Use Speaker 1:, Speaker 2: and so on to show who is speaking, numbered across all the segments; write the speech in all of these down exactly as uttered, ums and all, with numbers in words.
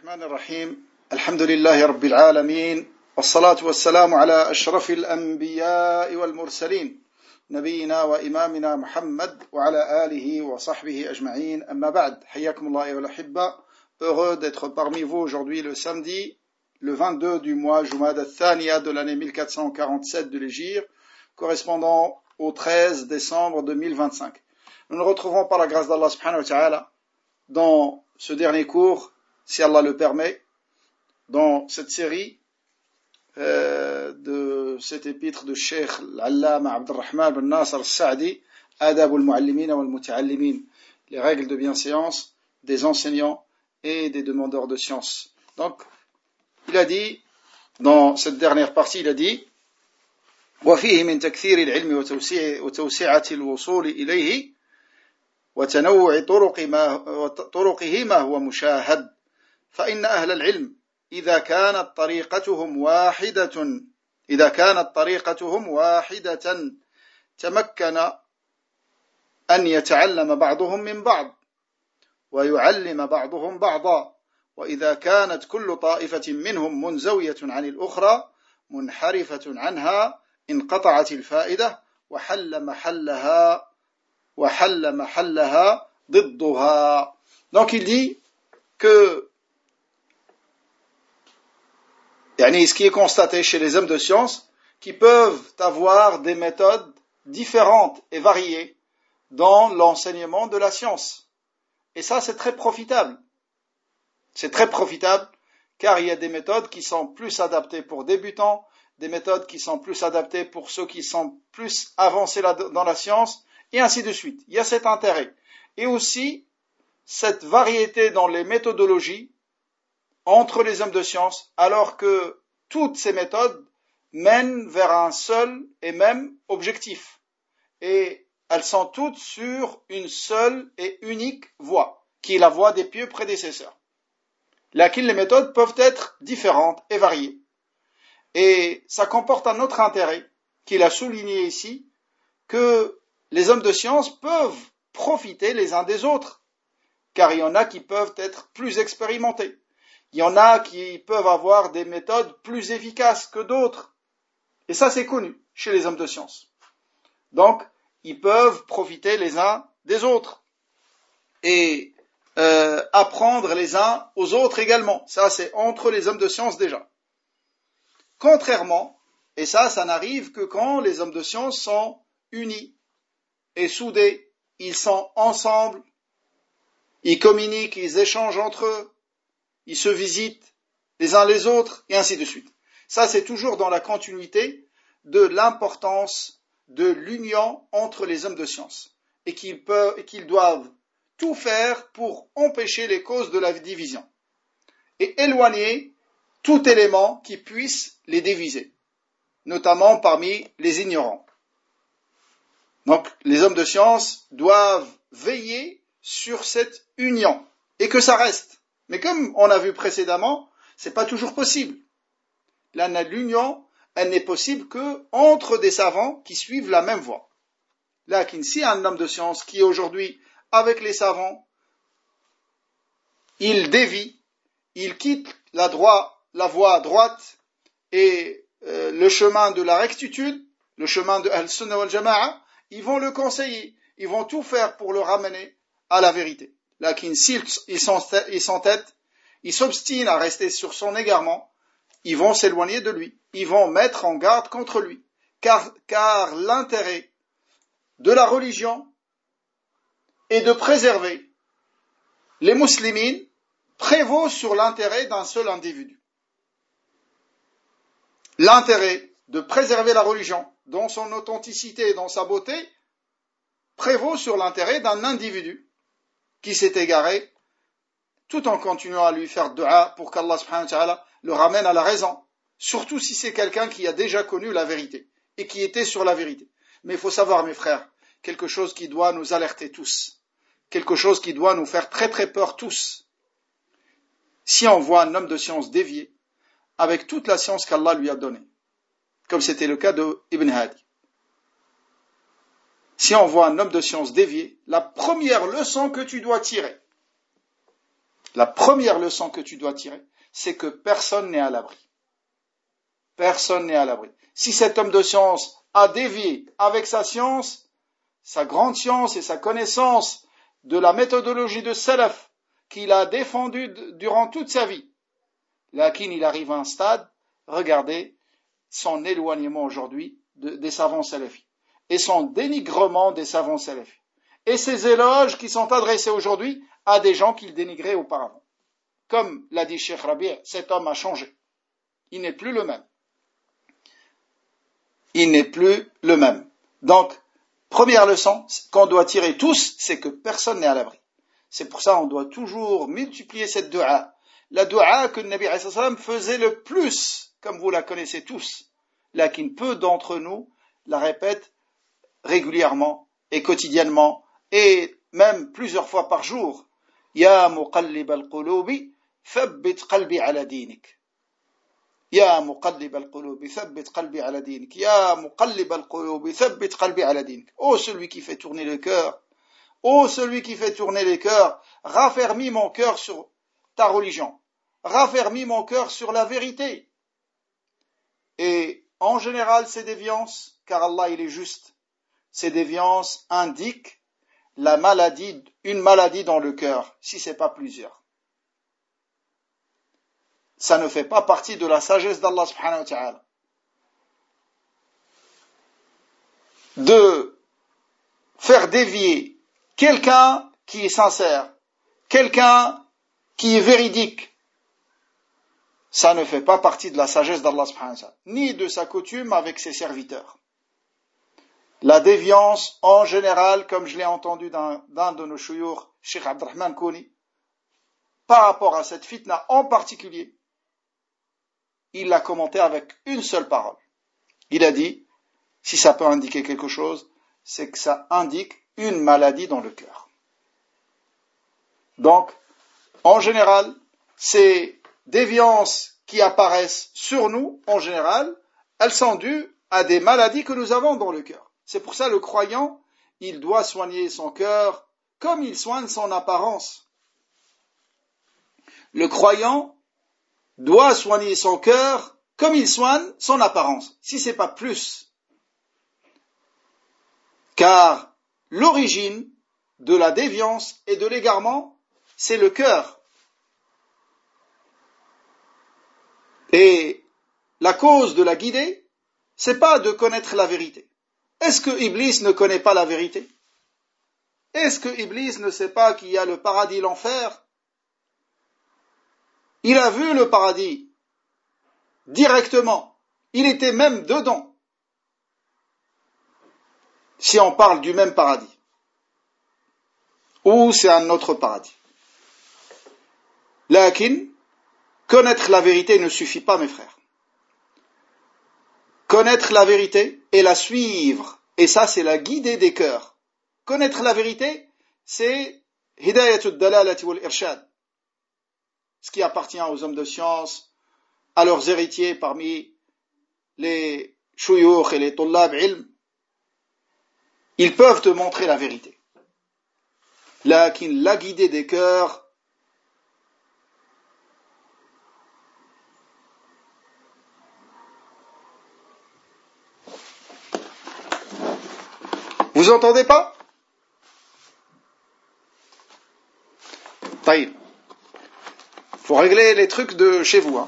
Speaker 1: الرحمن الرحيم الحمد لله رب العالمين والصلاة والسلام على أشرف الأنبياء والمرسلين نبينا وإمامنا محمد وعلى آله وصحبه أجمعين أما بعد حياكم الله أيها الأحبة. Heureux d'être parmi vous aujourd'hui le samedi le vingt-deux du mois Jumada Thaniya de l'année mille quatre cent quarante-sept de l'Hégire, correspondant au treize décembre deux mille vingt-cinq. Nous nous retrouvons par la grâce d'Allah subhanahu wa ta'ala dans ce dernier cours, si Allah le permet, dans cette série euh, de cet épître de Cheikh Al-Allama Abdurrahman bin Nasr Al-Sa'di, Adab al-Muallimin wal-Muta'allimin, les règles de bienséance des enseignants et des demandeurs de science. Donc, il a dit, dans cette dernière partie, il a dit وفيه من تكثير العلم وتوسيع وتوسعة الوصول إليه وتنوع طرق ما طرقه ما هو مشاهد فإن أهل العلم إذا كانت طريقتهم واحدة إذا كانت طريقتهم واحدة تمكن أن يتعلم بعضهم من بعض ويعلم بعضهم بعضا وإذا كانت كل طائفة منهم منزوية عن الأخرى منحرفة عنها انقطعت الفائدة وحل محلها وحل محلها ضدها. Donc il dit que yani, ce qui est constaté chez les hommes de science, qui peuvent avoir des méthodes différentes et variées dans l'enseignement de la science. Et ça, c'est très profitable. C'est très profitable, car il y a des méthodes qui sont plus adaptées pour débutants, des méthodes qui sont plus adaptées pour ceux qui sont plus avancés dans la science, et ainsi de suite. Il y a cet intérêt. Et aussi, cette variété dans les méthodologies entre les hommes de science, alors que toutes ces méthodes mènent vers un seul et même objectif. Et elles sont toutes sur une seule et unique voie, qui est la voie des pieux prédécesseurs. Laquelle les méthodes peuvent être différentes et variées. Et ça comporte un autre intérêt, qu'il a souligné ici, que les hommes de science peuvent profiter les uns des autres, car il y en a qui peuvent être plus expérimentés. Il y en a qui peuvent avoir des méthodes plus efficaces que d'autres. Et ça, c'est connu chez les hommes de science. Donc, ils peuvent profiter les uns des autres. Et euh, apprendre les uns aux autres également. Ça, c'est entre les hommes de science déjà. Contrairement, et ça, ça n'arrive que quand les hommes de science sont unis et soudés, ils sont ensemble, ils communiquent, ils échangent entre eux, ils se visitent les uns les autres, et ainsi de suite. Ça, c'est toujours dans la continuité de l'importance de l'union entre les hommes de science, et qu'ils peuvent, et qu'ils doivent tout faire pour empêcher les causes de la division, et éloigner tout élément qui puisse les diviser, notamment parmi les ignorants. Donc, les hommes de science doivent veiller sur cette union, et que ça reste. Mais comme on a vu précédemment, c'est pas toujours possible. Là, l'union, elle n'est possible que entre des savants qui suivent la même voie. Là, si un homme de science qui aujourd'hui, avec les savants, il dévie, il quitte la, droit, la voie droite et euh, le chemin de la rectitude, le chemin de Al-Sunnah wal-Jama'a, ils vont le conseiller, ils vont tout faire pour le ramener à la vérité. Là, s'ils s'entêtent, ils s'obstinent à rester sur son égarement, ils vont s'éloigner de lui, ils vont mettre en garde contre lui, car, car l'intérêt de la religion est de préserver les muslimines prévaut sur l'intérêt d'un seul individu. L'intérêt de préserver la religion dans son authenticité et dans sa beauté prévaut sur l'intérêt d'un individu qui s'est égaré, tout en continuant à lui faire dua pour qu'Allah subhanahu wa ta'ala le ramène à la raison, surtout si c'est quelqu'un qui a déjà connu la vérité et qui était sur la vérité. Mais il faut savoir, mes frères, quelque chose qui doit nous alerter tous, quelque chose qui doit nous faire très très peur tous. Si on voit un homme de science dévié, avec toute la science qu'Allah lui a donnée, comme c'était le cas de Ibn Hadi, si on voit un homme de science dévié, la première leçon que tu dois tirer, La première leçon que tu dois tirer, c'est que personne n'est à l'abri. Personne n'est à l'abri. Si cet homme de science a dévié avec sa science, sa grande science et sa connaissance de la méthodologie de Salaf qu'il a défendue durant toute sa vie, lakin il arrive à un stade, regardez son éloignement aujourd'hui de, des savants salafis et son dénigrement des savants salafis et ses éloges qui sont adressés aujourd'hui à des gens qu'il dénigrait auparavant. Comme l'a dit Cheikh Rabi', cet homme a changé. Il n'est plus le même. Il n'est plus le même. Donc, première leçon qu'on doit tirer tous, c'est que personne n'est à l'abri. C'est pour ça qu'on doit toujours multiplier cette dua. La dua que le Nabi alayhi salam faisait le plus, comme vous la connaissez tous, lakin peu d'entre nous la répètent régulièrement et quotidiennement et même plusieurs fois par jour. Ya muqallib al-qulubi, thabbit qalbi ala dinik. Ya muqallib al-qulubi, thabbit qalbi ala dinik. Ya muqallib al-qulubi, thabbit qalbi ala dinik. Oh, celui qui fait tourner le cœur, oh, celui qui fait tourner les cœurs, raffermis mon cœur sur ta religion, raffermis mon cœur sur la vérité. Et en général, ces déviances, car Allah il est juste, ces déviances indiquent la maladie, une maladie dans le cœur, si ce n'est pas plusieurs. Ça ne fait pas partie de la sagesse d'Allah subhanahu wa ta'ala. De faire dévier quelqu'un qui est sincère, quelqu'un qui est véridique, ça ne fait pas partie de la sagesse d'Allah subhanahu wa ta'ala, ni de sa coutume avec ses serviteurs. La déviance, en général, comme je l'ai entendu d'un, d'un de nos chouyours, Cheikh Abdurrahman Kouni, par rapport à cette fitna en particulier, il l'a commenté avec une seule parole. Il a dit, si ça peut indiquer quelque chose, c'est que ça indique une maladie dans le cœur. Donc, en général, ces déviances qui apparaissent sur nous, en général, elles sont dues à des maladies que nous avons dans le cœur. C'est pour ça le croyant, il doit soigner son cœur comme il soigne son apparence. Le croyant doit soigner son cœur comme il soigne son apparence, si ce n'est pas plus. Car l'origine de la déviance et de l'égarement, c'est le cœur. Et la cause de la guider, c'est pas de connaître la vérité. Est-ce que Iblis ne connaît pas la vérité? Est-ce que Iblis ne sait pas qu'il y a le paradis et l'enfer? Il a vu le paradis directement. Il était même dedans. Si on parle du même paradis. Ou c'est un autre paradis. Lakin, connaître la vérité ne suffit pas, mes frères. Connaître la vérité et la suivre. Et ça, c'est la guidée des cœurs. Connaître la vérité, c'est hidayatul dalalati wal irshad. Ce qui appartient aux hommes de science, à leurs héritiers parmi les shuyukh et les tullab ilm. Ils peuvent te montrer la vérité. Lakin la guidée des cœurs, vous entendez pas? Taïb. Faut régler les trucs de chez vous. Hein.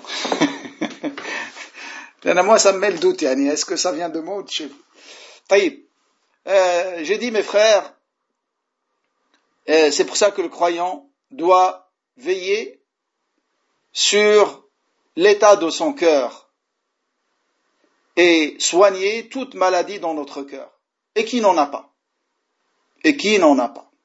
Speaker 1: Moi, ça me met le doute. Yani. Est-ce que ça vient de moi ou de chez vous? Taïb. Euh, j'ai dit, mes frères, euh, c'est pour ça que le croyant doit veiller sur l'état de son cœur et soigner toute maladie dans notre cœur. Et qui n'en a pas? Et qui n'en a pas?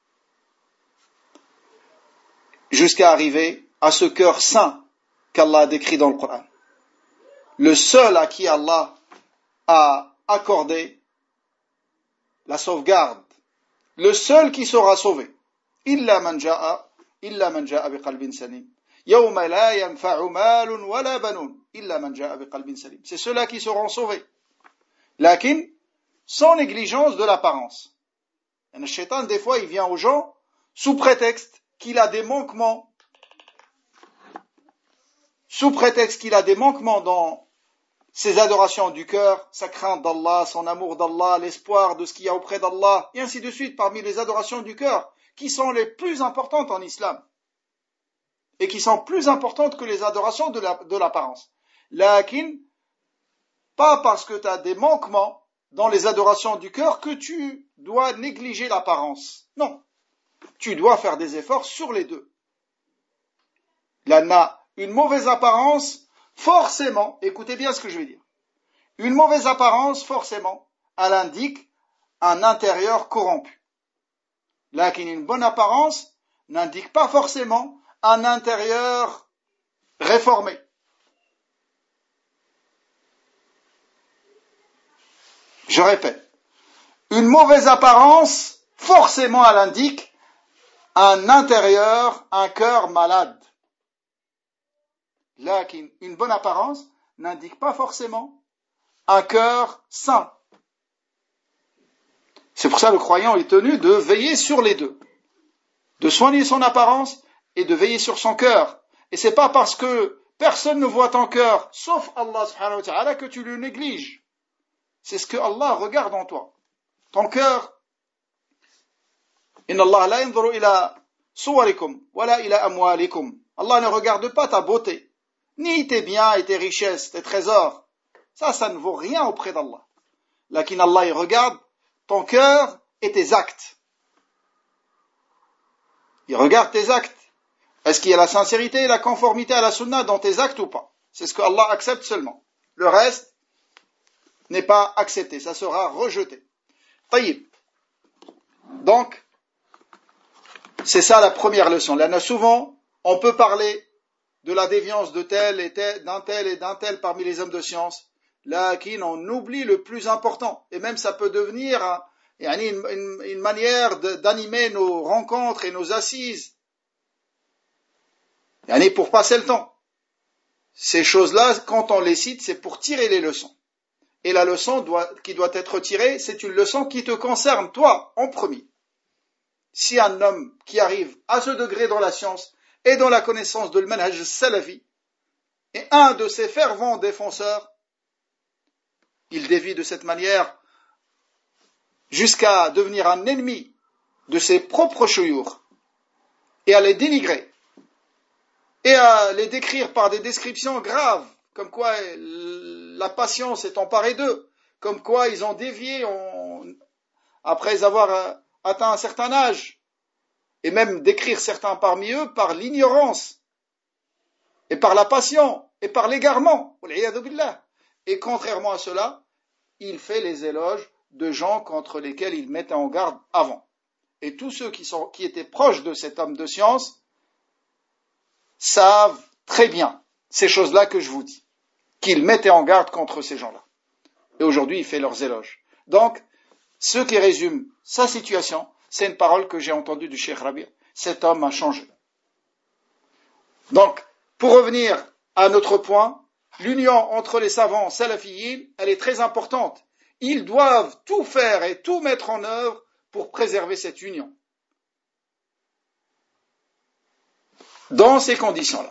Speaker 1: Jusqu'à arriver à ce cœur saint qu'Allah a décrit dans le Coran. Le seul à qui Allah a accordé la sauvegarde. Le seul qui sera sauvé. Illa man ja'a, illa man ja'a biqalbin salim. Yawma la yanfa'u malun wala banun. Illa man ja'a biqalbin salim. C'est ceux-là qui seront sauvés. Lakin, sans négligence de l'apparence. Et le shaitan, des fois, il vient aux gens sous prétexte qu'il a des manquements sous prétexte qu'il a des manquements dans ses adorations du cœur, sa crainte d'Allah, son amour d'Allah, l'espoir de ce qu'il y a auprès d'Allah, et ainsi de suite, parmi les adorations du cœur, qui sont les plus importantes en islam, et qui sont plus importantes que les adorations de, la, de l'apparence. Lakin, pas parce que tu as des manquements dans les adorations du cœur que tu dois négliger l'apparence. Non, tu dois faire des efforts sur les deux. Là, une mauvaise apparence, forcément, écoutez bien ce que je vais dire, une mauvaise apparence, forcément, elle indique un intérieur corrompu. Là, une bonne apparence n'indique pas forcément un intérieur réformé. Je répète, une mauvaise apparence, forcément, elle indique un intérieur, un cœur malade. Là, une bonne apparence n'indique pas forcément un cœur sain. C'est pour ça que le croyant est tenu de veiller sur les deux, de soigner son apparence et de veiller sur son cœur. Et c'est pas parce que personne ne voit ton cœur, sauf Allah subhanahu wa ta'ala, que tu le négliges. C'est ce que Allah regarde en toi. Ton cœur, Inna Allah la yanzuru ila suwarikum, wala ila amwalikum. Allah ne regarde pas ta beauté, ni tes biens et tes richesses, tes trésors. Ça, ça ne vaut rien auprès d'Allah. Lakin Allah, il regarde ton cœur et tes actes. Il regarde tes actes. Est-ce qu'il y a la sincérité et la conformité à la sunna dans tes actes ou pas? C'est ce que Allah accepte seulement. Le reste n'est pas accepté, ça sera rejeté. Taïb. Donc, c'est ça la première leçon. Là, souvent, on peut parler de la déviance de tel et tel, d'un tel et d'un tel parmi les hommes de science. Là, on oublie le plus important. Et même ça peut devenir hein, une, une, une manière de, d'animer nos rencontres et nos assises. Yani pour passer le temps. Ces choses-là, quand on les cite, c'est pour tirer les leçons. Et la leçon doit, qui doit être tirée, c'est une leçon qui te concerne, toi, en premier. Si un homme qui arrive à ce degré dans la science et dans la connaissance de l'manhaj salafi est un de ses fervents défenseurs, il dévie de cette manière jusqu'à devenir un ennemi de ses propres chouyours et à les dénigrer et à les décrire par des descriptions graves, comme quoi la passion s'est emparée d'eux, comme quoi ils ont dévié en, après avoir atteint un certain âge, et même décrire certains parmi eux par l'ignorance, et par la passion, et par l'égarement. Et contrairement à cela, il fait les éloges de gens contre lesquels il mettait en garde avant. Et tous ceux qui, sont, qui étaient proches de cet homme de science savent très bien ces choses-là que je vous dis, qu'il mettait en garde contre ces gens-là. Et aujourd'hui, il fait leurs éloges. Donc, ce qui résume sa situation, c'est une parole que j'ai entendue du Cheikh Rabi'. Cet homme a changé. Donc, pour revenir à notre point, l'union entre les savants salafiyin, elle est très importante. Ils doivent tout faire et tout mettre en œuvre pour préserver cette union. Dans ces conditions-là.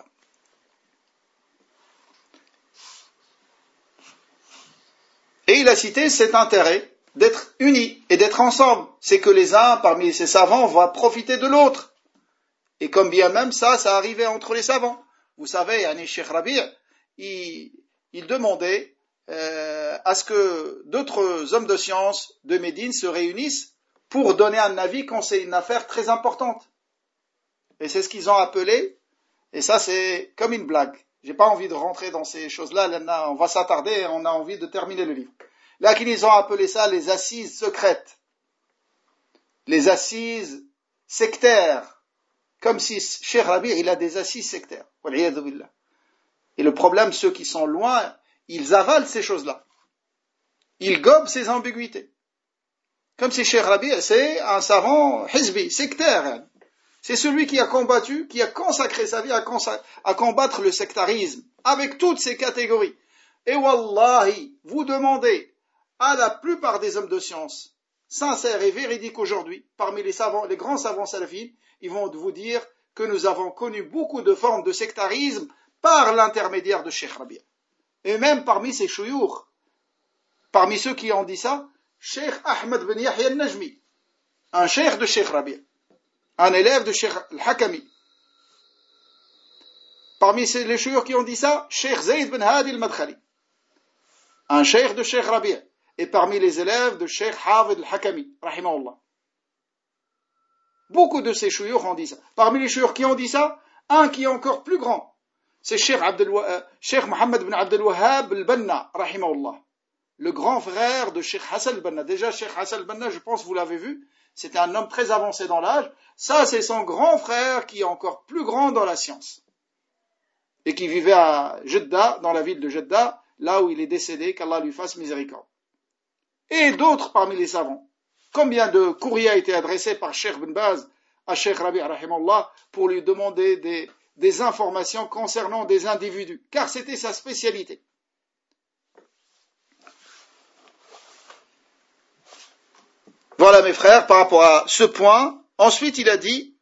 Speaker 1: Et il a cité cet intérêt d'être unis et d'être ensemble. C'est que les uns parmi ces savants vont profiter de l'autre. Et comme bien même ça, ça arrivait entre les savants. Vous savez, Yani Cheikh Rabi', il, il demandait euh, à ce que d'autres hommes de science de Médine se réunissent pour donner un avis quand c'est une affaire très importante. Et c'est ce qu'ils ont appelé, et ça c'est comme une blague. J'ai pas envie de rentrer dans ces choses-là, là, on va s'attarder, on a envie de terminer le livre. Là, qu'ils ont appelé ça les assises secrètes, les assises sectaires, comme si Cheikh Rabi' il a des assises sectaires. Et le problème, ceux qui sont loin, ils avalent ces choses-là. Ils gobent ces ambiguïtés. Comme si Cheikh Rabi' c'est un savant hizbi, sectaire. C'est celui qui a combattu, qui a consacré sa vie à, consa- à combattre le sectarisme, avec toutes ces catégories. Et wallahi, vous demandez à la plupart des hommes de science, sincères et véridiques aujourd'hui, parmi les savants, les grands savants salafis, ils vont vous dire que nous avons connu beaucoup de formes de sectarisme par l'intermédiaire de Cheikh Rabia. Et même parmi ces chouyours, parmi ceux qui ont dit ça, Cheikh Ahmed Ben Yahya al-Najmi, un cheikh de Cheikh Rabia, un élève de Cheikh al-Hakami. Parmi les chouyours qui ont dit ça, Cheikh Zayd Ben Hadi al-Madkhali, un cheikh de Cheikh Rabia, et parmi les élèves de Cheikh Hafid al-Hakami, rahimahullah. Beaucoup de ces chouyours ont dit ça. Parmi les chouyours qui ont dit ça, un qui est encore plus grand, c'est Cheikh, euh, Cheikh Mohammed bin Abdel Wahhab al-Banna, rahimahullah, le grand frère de Cheikh Hassan al-Banna. Déjà, Cheikh Hassan al-Banna, je pense que vous l'avez vu, c'était un homme très avancé dans l'âge. Ça, c'est son grand frère qui est encore plus grand dans la science. Et qui vivait à Jeddah, dans la ville de Jeddah, là où il est décédé, qu'Allah lui fasse miséricorde. Et d'autres parmi les savants. Combien de courriers a été adressé par Cheikh Ben Baz à Cheikh Rabi' rahimahullah pour lui demander des, des informations concernant des individus, car c'était sa spécialité. Voilà mes frères, par rapport à ce point. Ensuite, il a dit,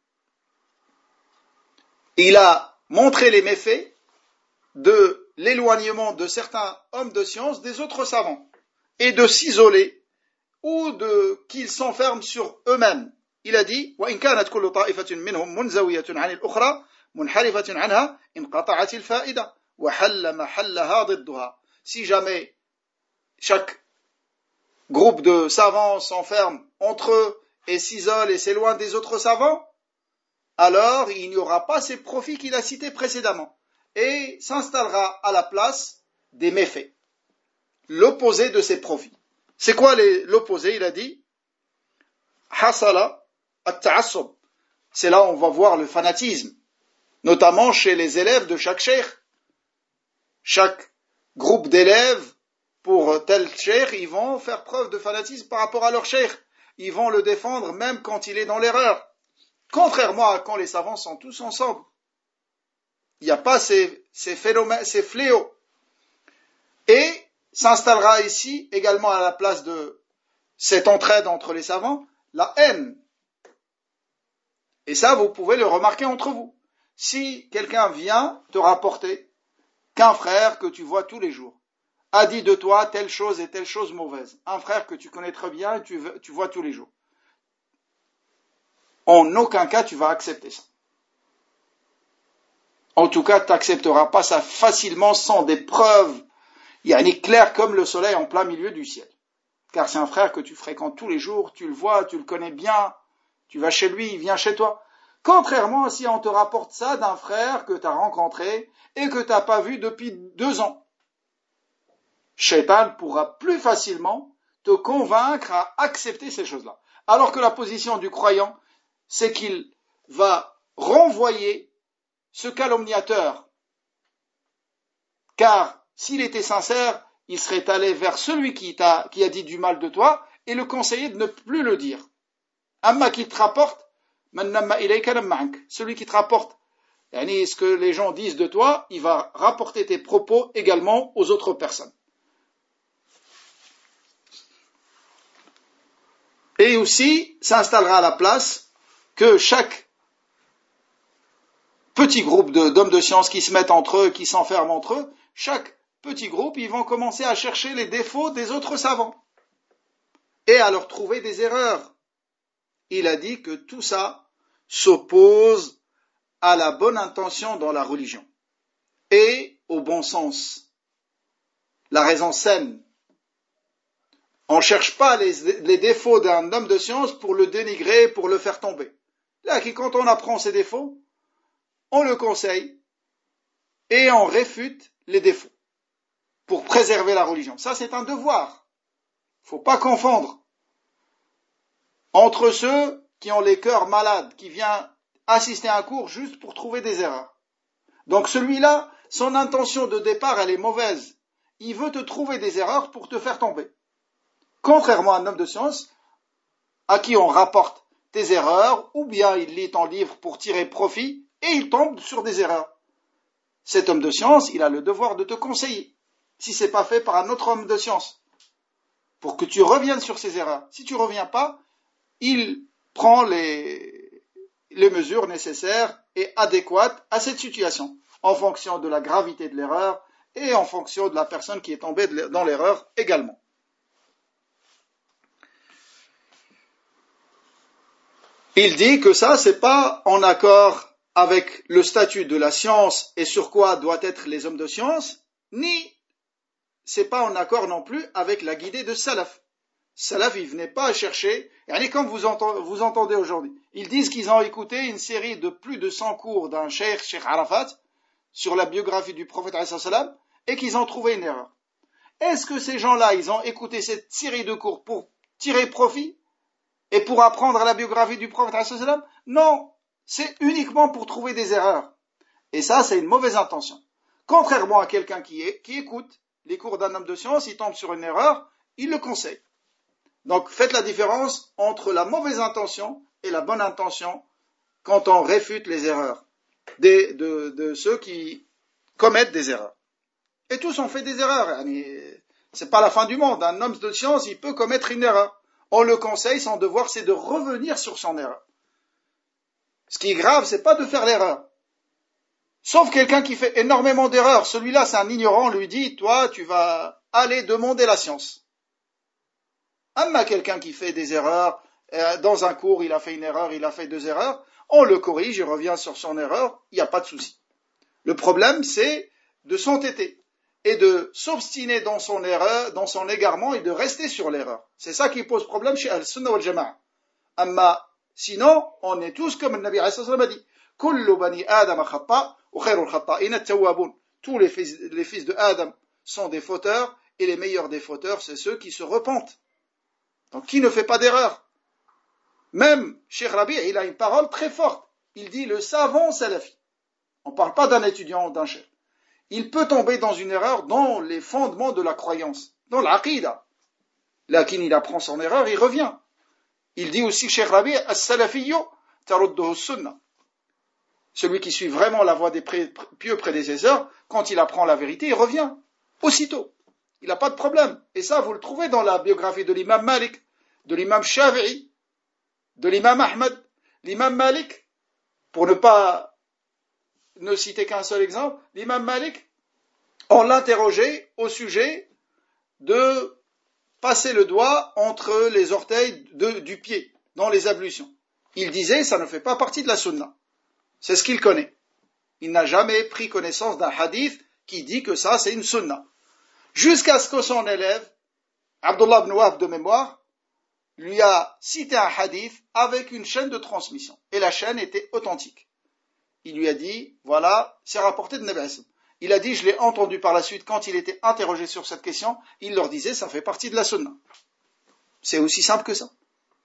Speaker 1: il a montré les méfaits de l'éloignement de certains hommes de science des autres savants, et de s'isoler, ou de qu'ils s'enferment sur eux-mêmes. Il a dit, وَإِنْ كَانَتْ كُلُّ طَائِفَةٍ مِّنْهُمْ مُنْزَوِيَةٌ عَنِ الْأُخْرَى مُنْحَرِفَةٌ عَنْهَا انْقَطَعَتِ الْفَائِدَةُ وَحَلَّ مَحَلَّهَا ضِدُّهَا. Si jamais chaque groupe de savants s'enferme entre eux et s'isole et s'éloigne des autres savants, alors il n'y aura pas ces profits qu'il a cités précédemment, et s'installera à la place des méfaits, l'opposé de ces profits. C'est quoi les, l'opposé? Il a dit hasala at-ta'assub. C'est là où on va voir le fanatisme, notamment chez les élèves de chaque cheikh. Chaque groupe d'élèves pour tel cheikh, ils vont faire preuve de fanatisme par rapport à leur cheikh. Ils vont le défendre même quand il est dans l'erreur. Contrairement à quand les savants sont tous ensemble. Il n'y a pas ces, ces phénomènes, ces fléaux. Et s'installera ici également à la place de cette entraide entre les savants, la haine. Et ça, vous pouvez le remarquer entre vous. Si quelqu'un vient te rapporter qu'un frère que tu vois tous les jours a dit de toi telle chose et telle chose mauvaise, un frère que tu connais très bien et tu, tu vois tous les jours, en aucun cas tu vas accepter ça. En tout cas, tu n'accepteras pas ça facilement sans des preuves. Il y a une claire comme le soleil en plein milieu du ciel. Car c'est un frère que tu fréquentes tous les jours, tu le vois, tu le connais bien, tu vas chez lui, il vient chez toi. Contrairement si on te rapporte ça d'un frère que tu as rencontré et que tu n'as pas vu depuis deux ans. Shaitan pourra plus facilement te convaincre à accepter ces choses-là. Alors que la position du croyant, c'est qu'il va renvoyer ce calomniateur. Car s'il était sincère, il serait allé vers celui qui, t'a, qui a dit du mal de toi et le conseiller de ne plus le dire. Amma qui te rapporte, celui qui te rapporte ce que les gens disent de toi, il va rapporter tes propos également aux autres personnes. Et aussi s'installera à la place que chaque petit groupe de, d'hommes de science qui se mettent entre eux, qui s'enferment entre eux, chaque petit groupe, ils vont commencer à chercher les défauts des autres savants et à leur trouver des erreurs. Il a dit que tout ça s'oppose à la bonne intention dans la religion et au bon sens, la raison saine. On ne cherche pas les, les défauts d'un homme de science pour le dénigrer, pour le faire tomber. Là, quand on apprend ses défauts, on le conseille et on réfute les défauts pour préserver la religion. Ça, c'est un devoir. Il ne faut pas confondre entre ceux qui ont les cœurs malades, qui viennent assister à un cours juste pour trouver des erreurs. Donc celui-là, son intention de départ, elle est mauvaise. Il veut te trouver des erreurs pour te faire tomber. Contrairement à un homme de science, à qui on rapporte tes erreurs, ou bien il lit ton livre pour tirer profit, et il tombe sur des erreurs. Cet homme de science, il a le devoir de te conseiller, si ce n'est pas fait par un autre homme de science, pour que tu reviennes sur ces erreurs. Si tu ne reviens pas, il prend les, les mesures nécessaires et adéquates à cette situation. en fonction de la gravité de l'erreur et en fonction de la personne qui est tombée dans l'erreur également. Il dit que ça, c'est pas en accord avec le statut de la science et sur quoi doivent être les hommes de science, ni c'est pas en accord non plus avec la guidée de Salaf. Salaf, ils venaient pas chercher, et comme vous entendez, vous entendez aujourd'hui, ils disent qu'ils ont écouté une série de plus de cent cours d'un cheikh, Cheikh Arafat, sur la biographie du prophète alayhi salam, et qu'ils ont trouvé une erreur. Est-ce que ces gens-là, ils ont écouté cette série de cours pour tirer profit et pour apprendre la biographie du prophète alayhi salam? Non, c'est uniquement pour trouver des erreurs. Et ça, c'est une mauvaise intention. Contrairement à quelqu'un qui, est, qui écoute les cours d'un homme de science, il tombe sur une erreur, il le conseille. Donc, faites la différence entre la mauvaise intention et la bonne intention quand on réfute les erreurs des, de, de ceux qui commettent des erreurs. Et tous ont fait des erreurs. C'est pas la fin du monde. Un homme de science, il peut commettre une erreur. On le conseille, son devoir, c'est de revenir sur son erreur. Ce qui est grave, c'est pas de faire l'erreur. Sauf quelqu'un qui fait énormément d'erreurs. Celui-là, c'est un ignorant, on lui dit, toi, tu vas aller demander la science. Amma quelqu'un qui fait des erreurs, euh, dans un cours, il a fait une erreur, il a fait deux erreurs, on le corrige, il revient sur son erreur, il n'y a pas de souci. Le problème, c'est de s'entêter et de s'obstiner dans son erreur, dans son égarement et de rester sur l'erreur. C'est ça qui pose problème chez Al-Sunnah wal Jama'a. Amma, sinon, on est tous comme le Nabi alayhi salam a dit. Kullu bani Adam khata' wa khairul khata'in at-tawwabun. Tous les fils, les fils de Adam sont des fauteurs et les meilleurs des fauteurs, c'est ceux qui se repentent. Donc, qui ne fait pas d'erreur? Même Cheikh Rabi', il a une parole très forte. Il dit le savant salafi. On ne parle pas d'un étudiant ou d'un cheikh. Il peut tomber dans une erreur dans les fondements de la croyance, dans l'aqida. Là, qui il apprend son erreur, il revient. Il dit aussi Cheikh Rabi', as-salafiyyu tarudduhu sunnah. Celui qui suit vraiment la voie des pieux prédécesseurs, quand il apprend la vérité, il revient aussitôt. Il n'a pas de problème. Et ça, vous le trouvez dans la biographie de l'imam Malik, de l'imam Shafi'i, de l'imam Ahmad. L'imam Malik, pour ne pas ne citer qu'un seul exemple, l'imam Malik, on l'interrogeait au sujet de passer le doigt entre les orteils de, du pied dans les ablutions. Il disait, ça ne fait pas partie de la sunna. C'est ce qu'il connaît. Il n'a jamais pris connaissance d'un hadith qui dit que ça, c'est une sunna. Jusqu'à ce que son élève, Abdullah ibn Wahb de mémoire, lui a cité un hadith avec une chaîne de transmission. Et la chaîne était authentique. Il lui a dit, voilà, c'est rapporté de Nabi. Il a dit, je l'ai entendu par la suite, quand il était interrogé sur cette question, il leur disait, ça fait partie de la sunna. C'est aussi simple que ça.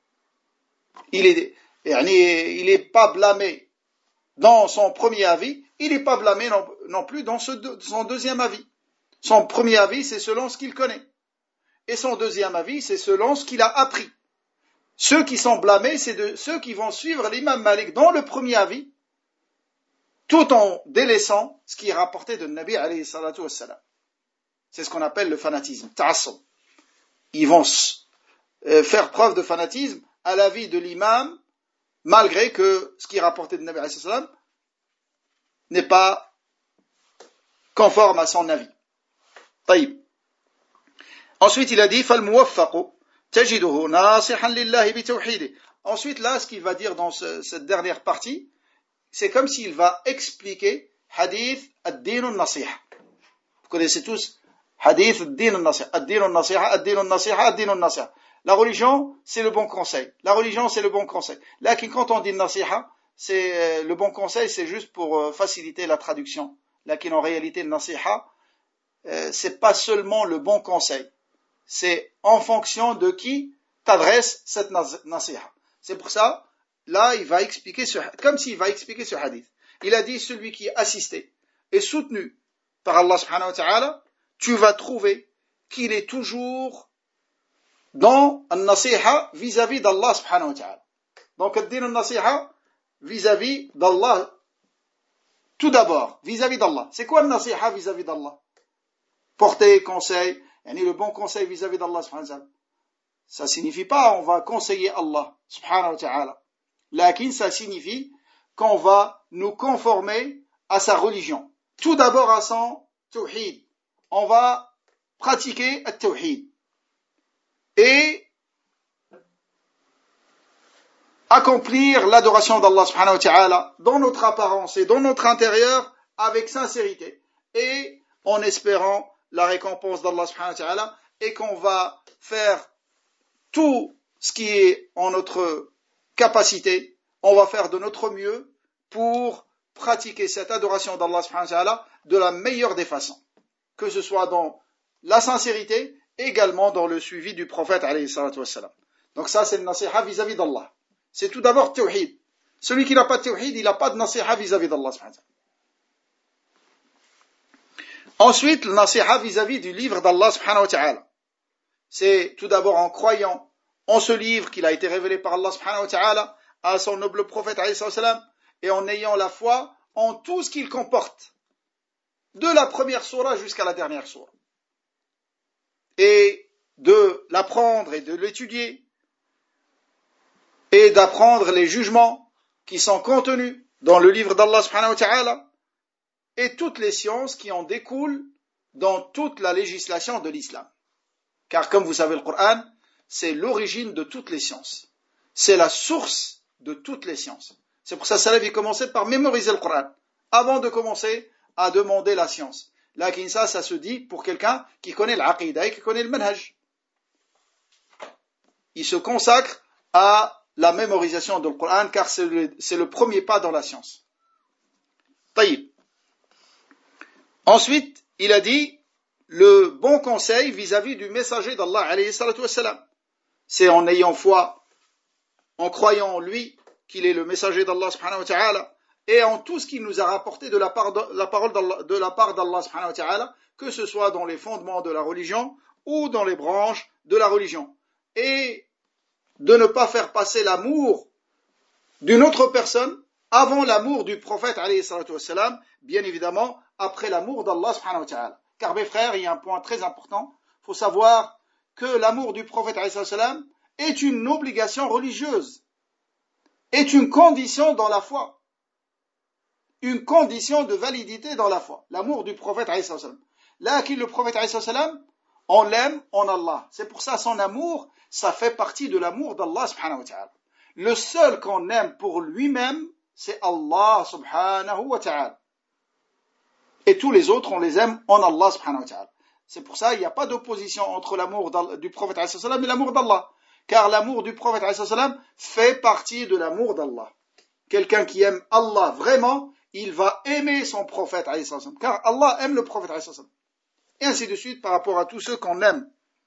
Speaker 1: Il est, il est pas blâmé dans son premier avis, il n'est pas blâmé non, non plus dans ce, son deuxième avis. Son premier avis, c'est selon ce qu'il connaît. Et son deuxième avis, c'est selon ce qu'il a appris. Ceux qui sont blâmés, c'est de ceux qui vont suivre l'imam Malik dans le premier avis, tout en délaissant ce qui est rapporté de Nabi alayhi salatu wassalam. C'est ce qu'on appelle le fanatisme, ta'assub. Ils vont faire preuve de fanatisme à l'avis de l'imam, malgré que ce qui est rapporté de Nabi alayhi salatu wassalam n'est pas conforme à son avis. طيب. Ensuite, il a dit فالموفق تجده ناصحا لله بتوحيده. Ensuite, là, ce qu'il va dire dans ce, cette dernière partie, c'est comme s'il va expliquer hadith ad-din al-nasiha. Vous connaissez tous hadith ad-din al-nasiha, ad-din al-nasiha, ad-din al-nasiha, ad-din al-nasiha. La religion, c'est le bon conseil. La religion, c'est le bon conseil. Là, quand on dit nasiha, c'est le bon conseil, c'est juste pour faciliter la traduction. Là, en réalité, le nasiha, Euh, c'est pas seulement le bon conseil, c'est en fonction de qui t'adresse cette nasiha. C'est pour ça, là, il va expliquer ce, comme s'il va expliquer ce hadith. Il a dit, celui qui est assisté et soutenu par Allah subhanahu wa ta'ala, tu vas trouver qu'il est toujours dans un nasiha vis-à-vis d'Allah subhanahu wa ta'ala. Donc, il dit un nasiha vis-à-vis d'Allah, tout d'abord, vis-à-vis d'Allah. C'est quoi le nasiha vis-à-vis d'Allah? Porter conseil, yani le bon conseil vis-à-vis d'Allah subhanahu wa ta'ala. Ça signifie pas on va conseiller Allah subhanahu wa ta'ala. Lakin ça signifie qu'on va nous conformer à sa religion. tout d'abord à son tawhid. On va pratiquer le tawhid. Et accomplir l'adoration d'Allah subhanahu wa ta'ala dans notre apparence et dans notre intérieur avec sincérité et en espérant la récompense d'Allah subhanahu wa ta'ala et qu'on va faire tout ce qui est en notre capacité, on va faire de notre mieux pour pratiquer cette adoration d'Allah subhanahu wa ta'ala de la meilleure des façons, que ce soit dans la sincérité, également dans le suivi du prophète alayhi salatu wassalam. Donc ça c'est le nasiha vis-à-vis d'Allah. C'est tout d'abord tawhid. Celui qui n'a pas de tawhid, il n'a pas de nasiha vis-à-vis d'Allah subhanahu wa ta'ala. Ensuite, le nasiha vis-à-vis du livre d'Allah subhanahu wa ta'ala. C'est tout d'abord en croyant en ce livre qu'il a été révélé par Allah subhanahu wa ta'ala à son noble prophète alayhi salam et en ayant la foi en tout ce qu'il comporte, de la première sourate jusqu'à la dernière sourate. Et de l'apprendre et de l'étudier et d'apprendre les jugements qui sont contenus dans le livre d'Allah subhanahu wa ta'ala et toutes les sciences qui en découlent dans toute la législation de l'islam. Car comme vous savez, le Coran, c'est l'origine de toutes les sciences. C'est la source de toutes les sciences. C'est pour ça que Salaf a commencé par mémoriser le Coran, avant de commencer à demander la science. Là, ça, ça se dit pour quelqu'un qui connaît l'aqidah et qui connaît le manhaj. Il se consacre à la mémorisation du Coran, car c'est le, c'est le premier pas dans la science. Taïb. Ensuite, il a dit le bon conseil vis-à-vis du messager d'Allah alayhi salatu wassalam. C'est en ayant foi, en croyant en lui qu'il est le messager d'Allah subhanahu wa ta'ala et en tout ce qu'il nous a rapporté de la part de la parole d'Allah, de la part d'Allah subhanahu wa ta'ala, que ce soit dans les fondements de la religion ou dans les branches de la religion. Et de ne pas faire passer l'amour d'une autre personne avant l'amour du prophète alayhi salatu wassalam, bien évidemment après l'amour d'Allah subhanahu wa ta'ala. Car mes frères, il y a un point très important, il faut savoir que l'amour du prophète alayhi salatu wassalam est une obligation religieuse, est une condition dans la foi, une condition de validité dans la foi, l'amour du prophète alayhi salatu wassalam. Là, qui le prophète alayhi salatu wassalam, on l'aime en Allah. C'est pour ça son amour, ça fait partie de l'amour d'Allah subhanahu wa ta'ala. Le seul qu'on aime pour lui-même, c'est Allah subhanahu wa ta'ala. Et tous les autres, on les aime en Allah subhanahu wa ta'ala. C'est pour ça qu'il n'y a pas d'opposition entre l'amour du prophète alayhi salam et l'amour d'Allah. Car l'amour du prophète alayhi salam fait partie de l'amour d'Allah. Quelqu'un qui aime Allah vraiment, il va aimer son prophète alayhi salam. Car Allah aime le prophète alayhi salam. Et ainsi de suite par rapport à tous ceux qu'on aime.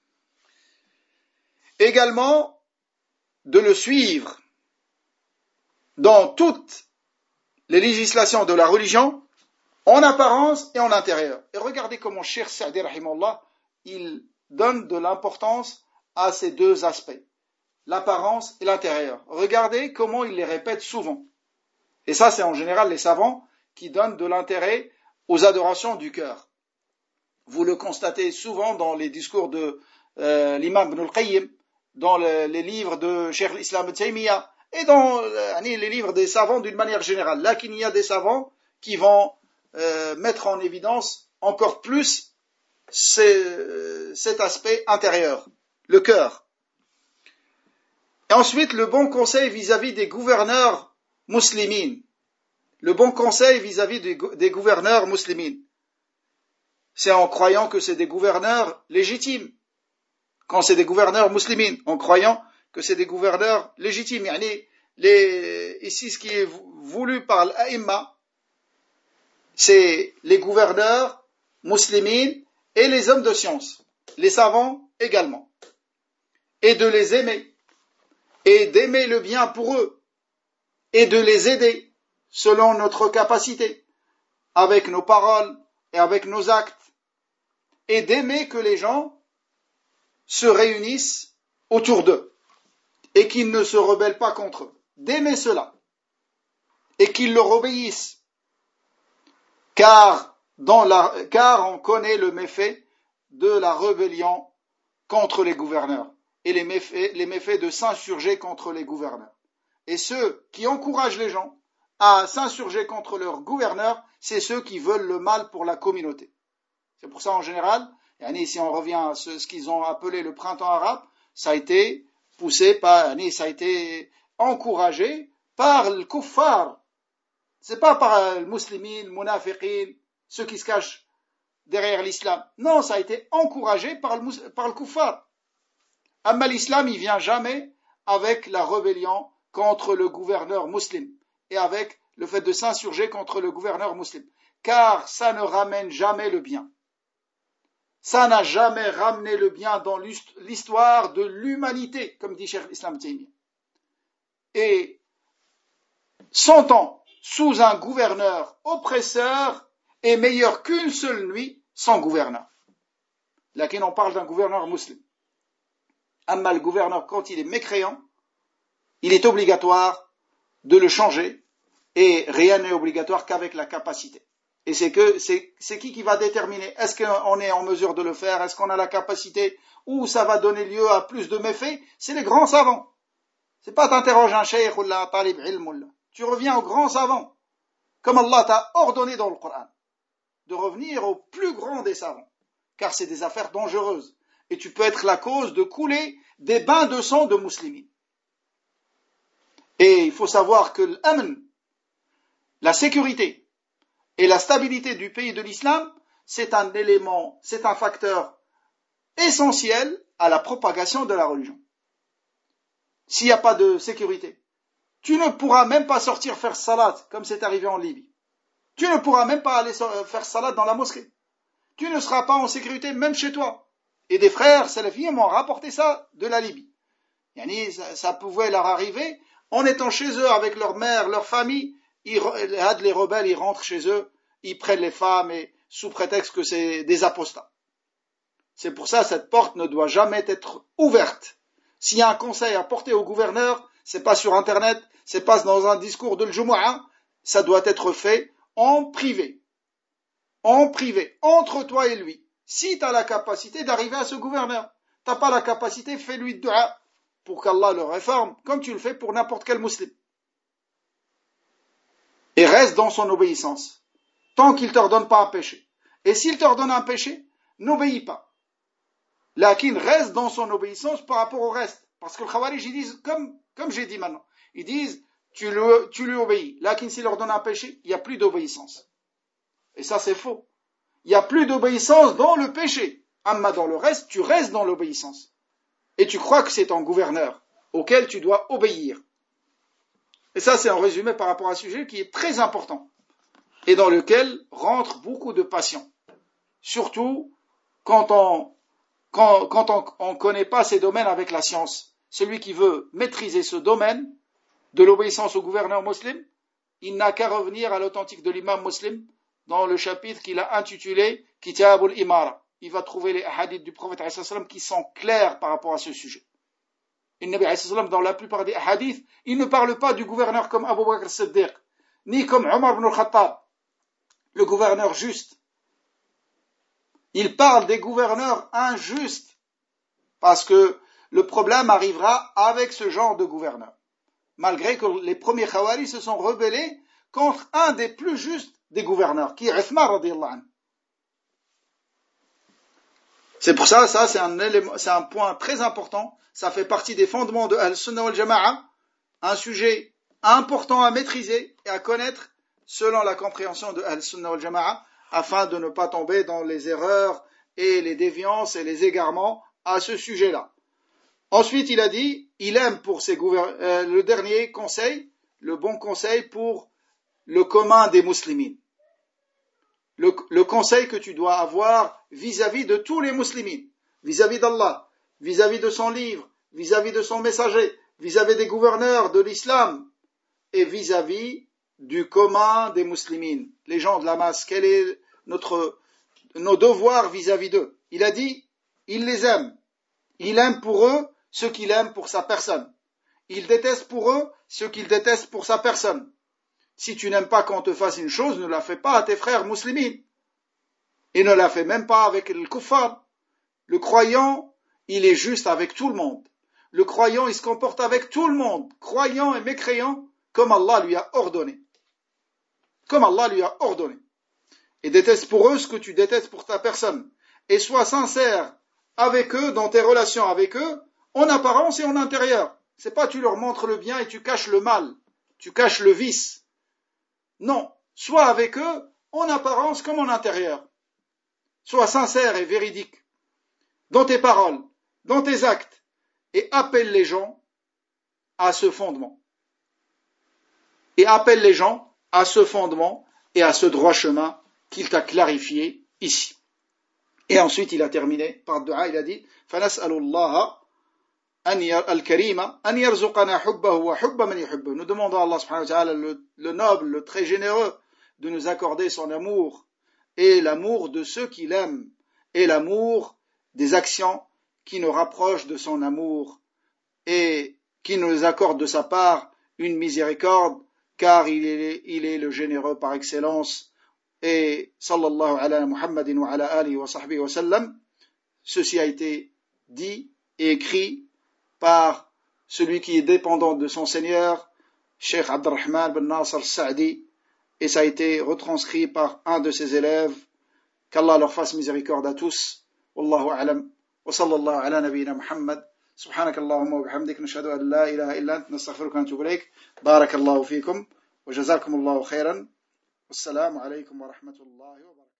Speaker 1: Également, de le suivre dans toutes les législations de la religion, en apparence et en intérieur. Et regardez comment Cheikh Sa'di rahimahullah, il donne de l'importance à ces deux aspects, l'apparence et l'intérieur. Regardez comment il les répète souvent. Et ça, c'est en général les savants qui donnent de l'intérêt aux adorations du cœur. Vous le constatez souvent dans les discours de euh, l'imam Ibn al-Qayyim, dans le, les livres de Cheikh l'Islam Ibn Taymiyyah, et dans euh, les livres des savants d'une manière générale. Là qu'il y a des savants qui vont euh, mettre en évidence encore plus ces, cet aspect intérieur, le cœur. Et ensuite, le bon conseil vis-à-vis des gouverneurs muslimines. Le bon conseil vis-à-vis des, des gouverneurs muslimines. C'est en croyant que c'est des gouverneurs légitimes. Quand c'est des gouverneurs muslimines, en croyant que c'est des gouverneurs légitimes. Yani les, ici, ce qui est voulu par l'Aïmma, c'est les gouverneurs muslimines et les hommes de science, les savants également. Et de les aimer, et d'aimer le bien pour eux, et de les aider selon notre capacité, avec nos paroles et avec nos actes, et d'aimer que les gens se réunissent autour d'eux, et qu'ils ne se rebellent pas contre eux. D'aimer cela, et qu'ils leur obéissent, car, dans la, car on connaît le méfait de la rébellion contre les gouverneurs, et les méfaits, les méfaits de s'insurger contre les gouverneurs. Et ceux qui encouragent les gens à s'insurger contre leur gouverneur, c'est ceux qui veulent le mal pour la communauté. C'est pour ça, en général, si on revient à ce, ce qu'ils ont appelé le printemps arabe, ça a été poussé par, ça a été encouragé par le kuffar. C'est pas par le muslimin, le munafiqin, ceux qui se cachent derrière l'islam. Non, ça a été encouragé par le, par le kuffar. Amma l'islam, il vient jamais avec la rébellion contre le gouverneur musulman et avec le fait de s'insurger contre le gouverneur musulman. Car ça ne ramène jamais le bien. Ça n'a jamais ramené le bien dans l'histoire de l'humanité, comme dit Cheikh Islam Taymiyyah. Et cent ans sous un gouverneur oppresseur est meilleur qu'une seule nuit sans gouverneur. Là, on parle d'un gouverneur musulman. Amma le gouverneur, quand il est mécréant, il est obligatoire de le changer et rien n'est obligatoire qu'avec la capacité. Et c'est que c'est, c'est qui qui va déterminer est-ce qu'on est en mesure de le faire, est-ce qu'on a la capacité, ou ça va donner lieu à plus de méfaits? C'est les grands savants. C'est pas t'interroges un cheikh ou la talib ilm ou la. Tu reviens aux grands savants, comme Allah t'a ordonné dans le Coran, de revenir aux plus grands des savants, car c'est des affaires dangereuses, et tu peux être la cause de couler des bains de sang de musulmans. Et il faut savoir que l'amn, la sécurité, et la stabilité du pays de l'islam, c'est un élément, c'est un facteur essentiel à la propagation de la religion. S'il n'y a pas de sécurité, tu ne pourras même pas sortir faire salat, comme c'est arrivé en Libye. Tu ne pourras même pas aller faire salat dans la mosquée. Tu ne seras pas en sécurité même chez toi. Et des frères salafis m'ont rapporté ça de la Libye. Yani, ça, ça pouvait leur arriver en étant chez eux avec leur mère, leur famille. Ils, les rebelles, ils rentrent chez eux, ils prennent les femmes et sous prétexte que c'est des apostats. C'est pour ça que cette porte ne doit jamais être ouverte. S'il y a un conseil à porter au gouverneur, c'est pas sur internet, c'est pas dans un discours de l'Jumu'ah, ça doit être fait en privé. En privé, entre toi et lui. Si tu as la capacité d'arriver à ce gouverneur, tu n'as pas la capacité, fais-lui dua pour qu'Allah le réforme, comme tu le fais pour n'importe quel musulman. Et reste dans son obéissance, tant qu'il ne t'ordonne pas un péché. Et s'il t'ordonne un péché, n'obéis pas. Lakin reste dans son obéissance par rapport au reste. Parce que le Khawarij, ils disent, comme, comme j'ai dit maintenant, ils disent, tu lui, tu lui obéis. Lakin s'il leur donne un péché, il n'y a plus d'obéissance. Et ça, c'est faux. Il n'y a plus d'obéissance dans le péché. Amma dans le reste, tu restes dans l'obéissance. Et tu crois que c'est ton gouverneur auquel tu dois obéir. Et ça, c'est un résumé par rapport à un sujet qui est très important et dans lequel rentre beaucoup de passion. Surtout quand on quand, quand on ne connaît pas ces domaines avec la science. Celui qui veut maîtriser ce domaine de l'obéissance au gouverneur musulman, il n'a qu'à revenir à l'authentique de l'imam musulman dans le chapitre qu'il a intitulé Kitab al-Imara. Il va trouver les hadiths du prophète qui sont clairs par rapport à ce sujet. Et le Nabi dans la plupart des hadiths, il ne parle pas du gouverneur comme Abu Bakr as-Siddiq, ni comme Omar ibn al-Khattab, le gouverneur juste. Il parle des gouverneurs injustes, parce que le problème arrivera avec ce genre de gouverneur. Malgré que les premiers Khawaris se sont rebellés contre un des plus justes des gouverneurs, qui est Uthman radiyallahu anhu. C'est pour ça, ça c'est un élément, c'est un point très important. Ça fait partie des fondements de Al-Sunnah wal-Jama'a, un sujet important à maîtriser et à connaître selon la compréhension de Al-Sunnah wal-Jama'a, afin de ne pas tomber dans les erreurs et les déviances et les égarements à ce sujet-là. Ensuite, il a dit, il aime pour ses gouverneurs, euh, le dernier conseil, le bon conseil pour le commun des musulmans. Le, le conseil que tu dois avoir vis-à-vis de tous les musulmans, vis-à-vis d'Allah, vis-à-vis de son livre, vis-à-vis de son messager, vis-à-vis des gouverneurs de l'islam et vis-à-vis du commun des musulmans, les gens de la masse. Quel est notre, nos devoirs vis-à-vis d'eux? Il a dit, il les aime. Il aime pour eux ce qu'il aime pour sa personne. Il déteste pour eux ce qu'il déteste pour sa personne. Si tu n'aimes pas qu'on te fasse une chose, ne la fais pas à tes frères musulmans. Et ne la fais même pas avec le kuffar. Le croyant, il est juste avec tout le monde. Le croyant, il se comporte avec tout le monde, croyant et mécréant, comme Allah lui a ordonné. comme Allah lui a ordonné. Et déteste pour eux ce que tu détestes pour ta personne. Et sois sincère avec eux, dans tes relations avec eux, en apparence et en intérieur. C'est pas tu leur montres le bien et tu caches le mal, tu caches le vice. Non, sois avec eux en apparence comme en intérieur. Sois sincère et véridique dans tes paroles, dans tes actes, et appelle les gens à ce fondement. Et appelle les gens à ce fondement et à ce droit chemin qu'il t'a clarifié ici. Et ensuite, il a terminé par dua, il a dit فَنَسْأَلُ اللَّهَ الْكَرِيمَ أَنْ يَرْزُقَنَا حُبَّهُ وَحُبَّ مَنْ يُحِبُّهُ. Nous demandons à Allah subhanahu wa ta'ala, le, le noble, le très généreux, de nous accorder son amour et l'amour de ceux qu'il aime et l'amour des actions qui nous rapprochent de son amour et qui nous accorde de sa part une miséricorde, car il est, il est le généreux par excellence. Et sallallahu ala Muhammadin wa ala alihi wa sahbihi wa sallam, ceci a été dit et écrit par celui qui est dépendant de son Seigneur, Cheikh Abdurrahman bin Nasr Sa'di, et ça a été retranscrit par un de ses élèves. Qu'Allah leur fasse miséricorde à tous. Wallahu a'lam. Wa sallallahu ala nabiyyina Muhammad. سبحانك اللهم وبحمدك نشهد أن لا إله إلا أنت نستغفرك ونتوب إليك بارك الله فيكم وجزاكم الله خيرا والسلام عليكم ورحمة الله وبركاته.